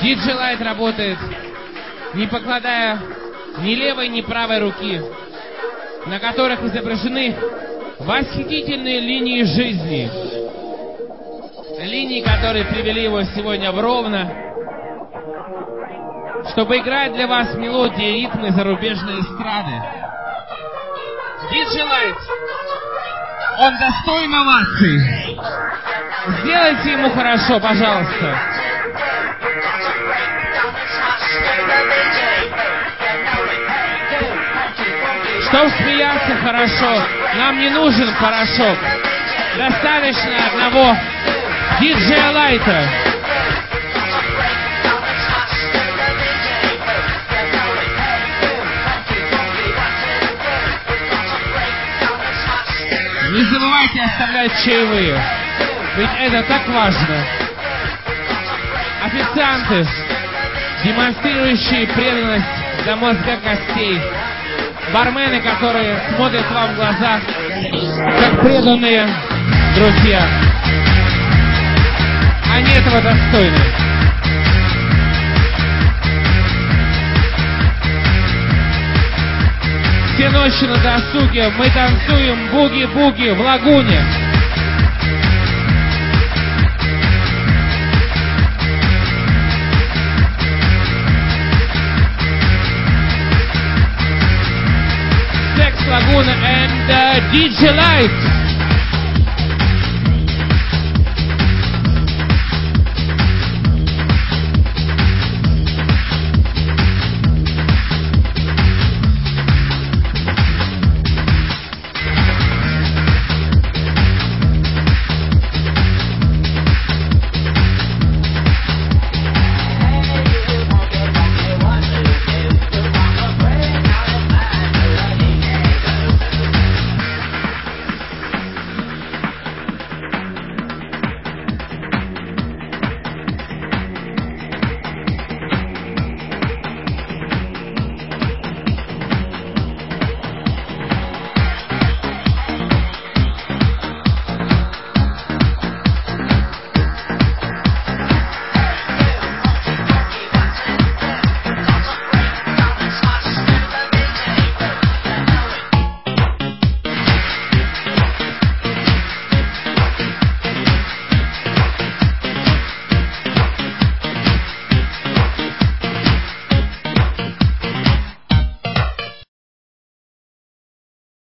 DJ Light работает, не покладая ни левой, ни правой руки, на которых изображены восхитительные линии жизни. Линии, которые привели его сегодня в Ровно, чтобы играть для вас мелодии и ритмы зарубежной эстрады. DJ Light, он достоин оваций. Сделайте ему хорошо, пожалуйста. Чтобы смеяться хорошо, нам не нужен порошок. Достаточно одного DJ Light. Не забывайте оставлять чаевые, ведь это так важно. Официанты, демонстрирующие преданность до мозга костей. Бармены, которые смотрят вам в глаза, как преданные друзья. Они этого достойны. Все ночи на досуге мы танцуем буги-буги в лагуне. Sex Laguna and DJ Light.